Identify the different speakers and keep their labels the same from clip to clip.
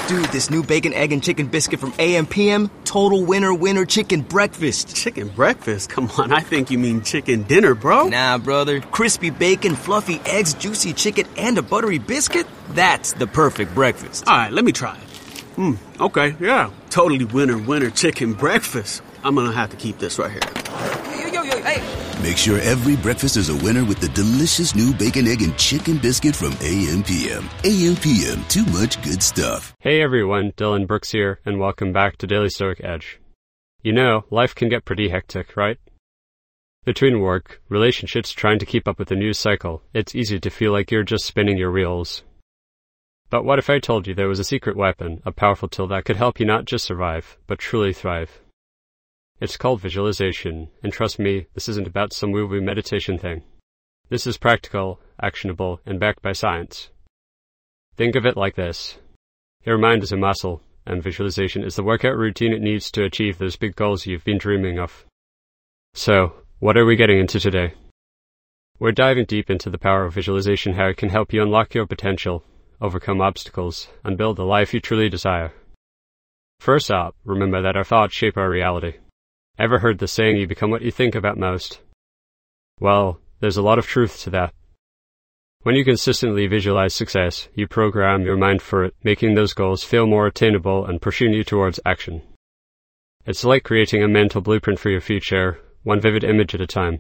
Speaker 1: Dude, this new bacon, egg, and chicken biscuit from AM/PM, total winner chicken breakfast.
Speaker 2: Chicken breakfast? Come on, I think you mean chicken dinner, bro.
Speaker 1: Nah, brother. Crispy bacon, fluffy eggs, juicy chicken, and a buttery biscuit? That's the perfect breakfast.
Speaker 2: All right, let me try it. Okay, yeah. Totally winner chicken breakfast. I'm gonna have to keep this right here.
Speaker 1: Yo, hey.
Speaker 3: Make sure every breakfast is a winner with the delicious new bacon, egg, and chicken biscuit from AM/PM. AM/PM, too much good stuff.
Speaker 4: Hey everyone, Dylan Brooks here, and welcome back to Daily Stoic Edge. You know, life can get pretty hectic, right? Between work, relationships, trying to keep up with the news cycle, it's easy to feel like you're just spinning your wheels. But what if I told you there was a secret weapon, a powerful tool that could help you not just survive, but truly thrive? It's called visualization, and trust me, this isn't about some woo-woo meditation thing. This is practical, actionable, and backed by science. Think of it like this. Your mind is a muscle, and visualization is the workout routine it needs to achieve those big goals you've been dreaming of. So, what are we getting into today? We're diving deep into the power of visualization, how it can help you unlock your potential, overcome obstacles, and build the life you truly desire. First up, remember that our thoughts shape our reality. Ever heard the saying, you become what you think about most? Well, there's a lot of truth to that. When you consistently visualize success, you program your mind for it, making those goals feel more attainable and pushing you towards action. It's like creating a mental blueprint for your future, one vivid image at a time.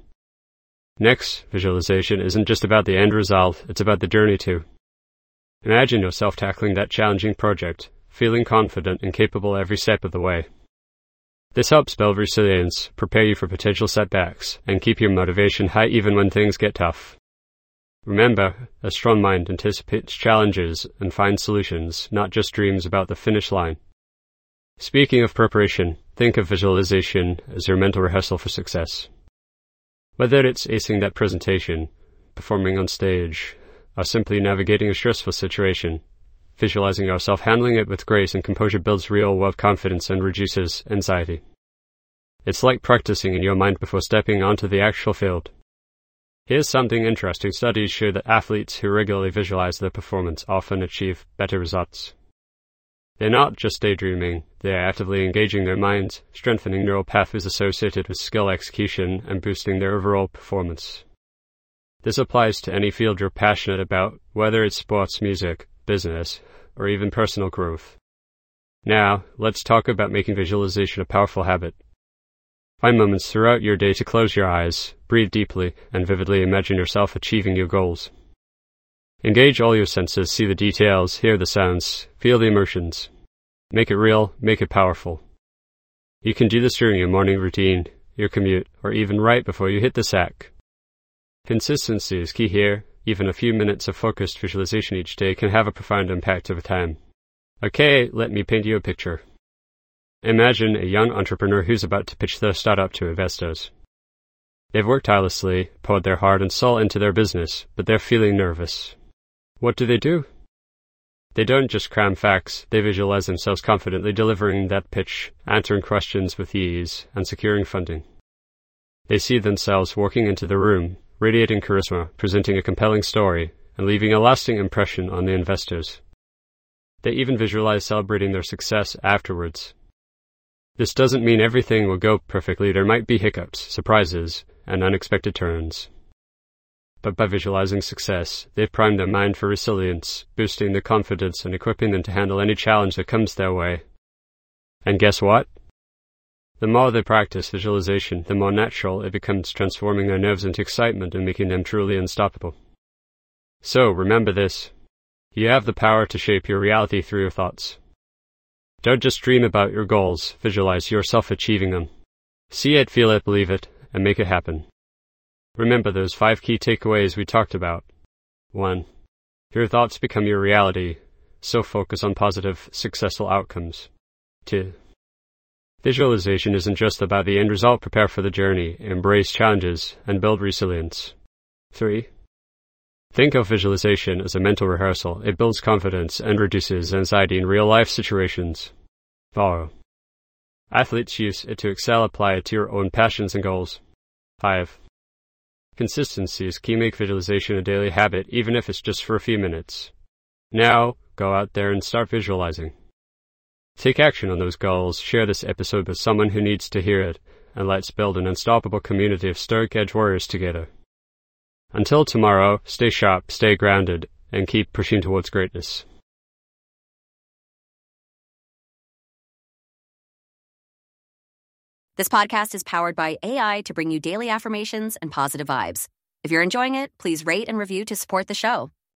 Speaker 4: Next, visualization isn't just about the end result, it's about the journey too. Imagine yourself tackling that challenging project, feeling confident and capable every step of the way. This helps build resilience, prepare you for potential setbacks, and keep your motivation high even when things get tough. Remember, a strong mind anticipates challenges and finds solutions, not just dreams about the finish line. Speaking of preparation, think of visualization as your mental rehearsal for success. Whether it's acing that presentation, performing on stage, or simply navigating a stressful situation, visualizing yourself handling it with grace and composure builds real-world confidence and reduces anxiety. It's like practicing in your mind before stepping onto the actual field. Here's something interesting. Studies show that athletes who regularly visualize their performance often achieve better results. They're not just daydreaming, they're actively engaging their minds, strengthening neural pathways associated with skill execution, and boosting their overall performance. This applies to any field you're passionate about, whether it's sports, music, business, or even personal growth. Now, let's talk about making visualization a powerful habit. Find moments throughout your day to close your eyes, breathe deeply, and vividly imagine yourself achieving your goals. Engage all your senses, see the details, hear the sounds, feel the emotions. Make it real, make it powerful. You can do this during your morning routine, your commute, or even right before you hit the sack. Consistency is key here. Even a few minutes of focused visualization each day can have a profound impact over time. Okay, let me paint you a picture. Imagine a young entrepreneur who's about to pitch their startup to investors. They've worked tirelessly, poured their heart and soul into their business, but they're feeling nervous. What do? They don't just cram facts, they visualize themselves confidently delivering that pitch, answering questions with ease, and securing funding. They see themselves walking into the room, radiating charisma, presenting a compelling story, and leaving a lasting impression on the investors. They even visualize celebrating their success afterwards. This doesn't mean everything will go perfectly. There might be hiccups, surprises, and unexpected turns. But by visualizing success, they've primed their mind for resilience, boosting their confidence and equipping them to handle any challenge that comes their way. And guess what? The more they practice visualization, the more natural it becomes, transforming their nerves into excitement and making them truly unstoppable. So, remember this. You have the power to shape your reality through your thoughts. Don't just dream about your goals, visualize yourself achieving them. See it, feel it, believe it, and make it happen. Remember those 5 key takeaways we talked about. 1. Your thoughts become your reality, so focus on positive, successful outcomes. 2. Visualization isn't just about the end result. Prepare for the journey, embrace challenges, and build resilience. 3. Think of visualization as a mental rehearsal. It builds confidence and reduces anxiety in real-life situations. 4. Athletes use it to excel. Apply it to your own passions and goals. 5. Consistency is key. Make visualization a daily habit, even if it's just for a few minutes. Now, go out there and start visualizing. Take action on those goals, share this episode with someone who needs to hear it, and let's build an unstoppable community of Stoic Edge warriors together. Until tomorrow, stay sharp, stay grounded, and keep pushing towards greatness.
Speaker 5: This podcast is powered by AI to bring you daily affirmations and positive vibes. If you're enjoying it, please rate and review to support the show.